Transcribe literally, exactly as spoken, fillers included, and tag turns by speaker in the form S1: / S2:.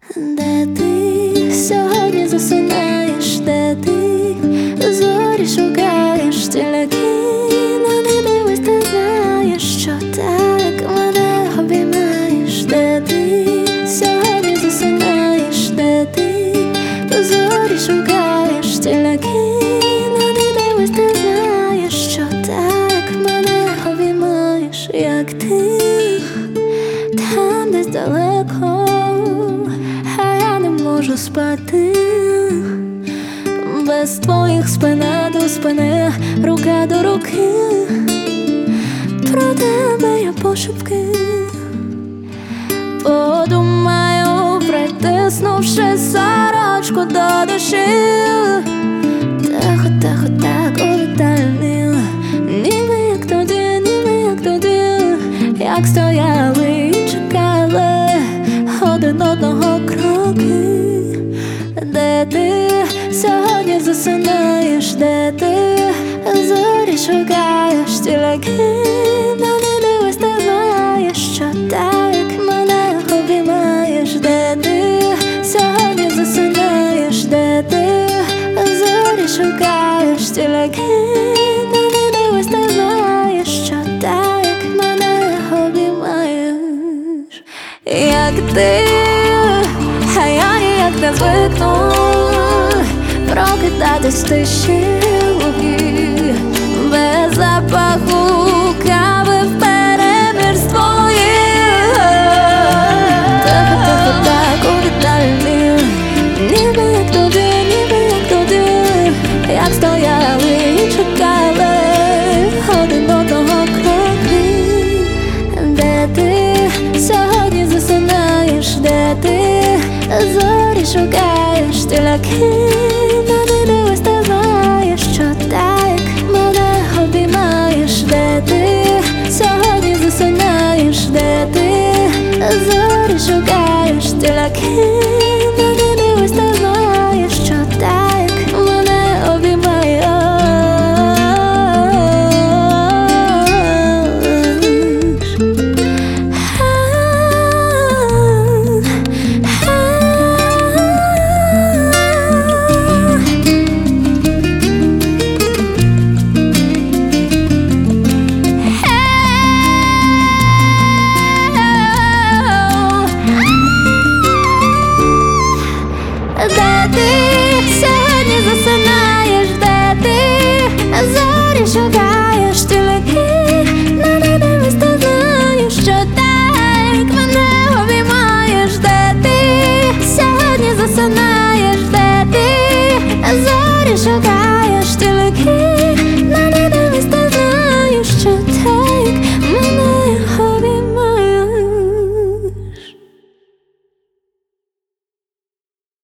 S1: Де ти сьогодні засинаєш, де ти зорі шукаєш, тіляки на них дивись, ти знаєш, що так мене обіймаєш. Де ти сьогодні засинаєш, де ти зорі шукаєш, тіляки на них дивись, ти знаєш, що так мене обіймаєш. Як ти там десь далеко, можу спати без твоїх, спина до спини, рука до руки. Про тебе я пошепки подумаю, притиснувши сорочку до душі. Тихо, тихо, так у вітальні, ніби як тоді, ніби як тоді, як стояли і чекали один одного кроки. Де ти сьогодні засинаєш, де ти зорі шукаєш, тіляки на них дивись, ти знаєш, що так мене обіймаєш. Де ти сьогодні засинаєш, де ти зорі шукаєш, тіляки на них дивись, ти знаєш, що так мене обіймаєш. Як ти, а я ніяк не звикну прокидатись в тиші луги, без запаху кави вперемір з твоїх. Тихо, тихо, так у вітальні, ніби як тоді, ніби як тоді, як стояли і чекали один одного кроки. Де ти сьогодні засинаєш, де ти зорі шукаєш, тіляки на них дивись, ти знаєш, що так мене обіймаєш. Де ти сьогодні засинаєш, де ти зорі шукаєш, тіляки на них дивись, ти знаєш, що так мене обіймаєш. Де ти сьогодні засинаєш, де ти зорі шукаєш, тіляки на них дивись, ти знаєш, що так мене обіймаєш. Де ти сьогодні засинаєш, де ти зорі шукаєш.